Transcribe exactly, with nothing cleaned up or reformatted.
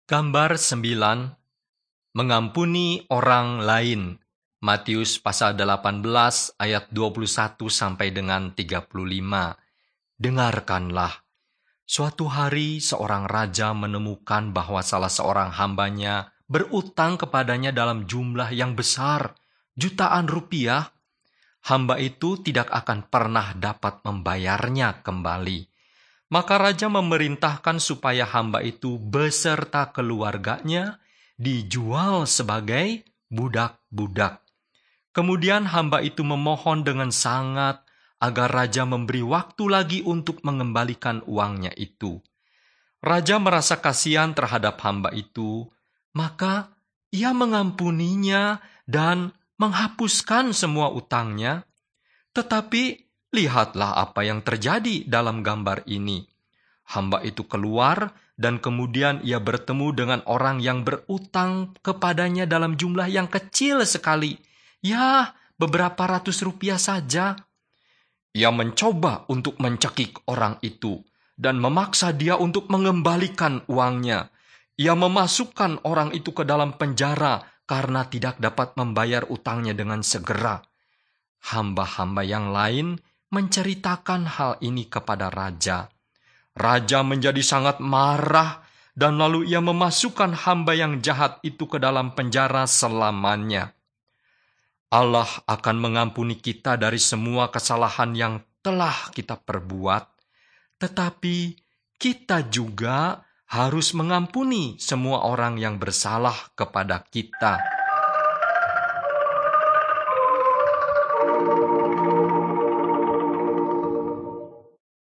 Gambar sembilan, mengampuni orang lain. Matius pasal delapan belas ayat dua puluh satu sampai dengan tiga puluh lima. Dengarkanlah. Suatu hari seorang raja menemukan bahwa salah seorang hambanya berutang kepadanya dalam jumlah yang besar, jutaan rupiah. Hamba itu tidak akan pernah dapat membayarnya kembali. Maka raja memerintahkan supaya hamba itu beserta keluarganya dijual sebagai budak-budak. Kemudian hamba itu memohon dengan sangat agar raja memberi waktu lagi untuk mengembalikan uangnya itu. Raja merasa kasihan terhadap hamba itu, maka ia mengampuninya dan menghapuskan semua utangnya. Tetapi lihatlah apa yang terjadi dalam gambar ini. Hamba itu keluar dan kemudian ia bertemu dengan orang yang berutang kepadanya dalam jumlah yang kecil sekali. Ya, beberapa ratus rupiah saja. Ia mencoba untuk mencekik orang itu dan memaksa dia untuk mengembalikan uangnya. Ia memasukkan orang itu ke dalam penjara karena tidak dapat membayar utangnya dengan segera. Hamba-hamba yang lain menceritakan hal ini kepada raja. Raja menjadi sangat marah dan lalu ia memasukkan hamba yang jahat itu ke dalam penjara selamanya. Allah akan mengampuni kita dari semua kesalahan yang telah kita perbuat, tetapi kita juga harus mengampuni semua orang yang bersalah kepada kita.